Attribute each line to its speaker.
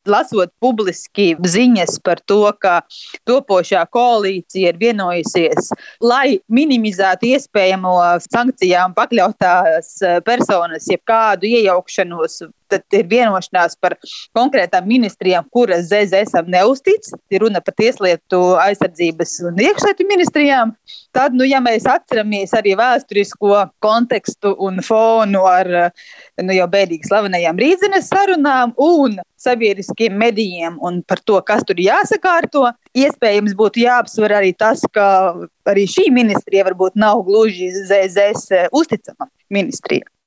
Speaker 1: lasot publiski ziņas par to, ka topošā koalīcija ir vienojusies, lai minimizētu iespējamo sankcijām pakļautās personas, jebkādu iejaukšanos, tad ir vienošanās par konkrētām ministrijām, kuras ZZSam neuztic. Ir runa par tieslietu, aizsardzības un iekšlietu ministrijām. Tad, ja mēs atceramies arī vēsturisko kontekstu un fonu ar jau bēdīgi slavenajām Rīdzenes sarunām un sabiedriskiem medijiem un par to, kas tur jāsakārto, iespējams būtu jāapsver arī tas, ka arī šī ministrija varbūt nav gluži ZZS uzticama ministrija.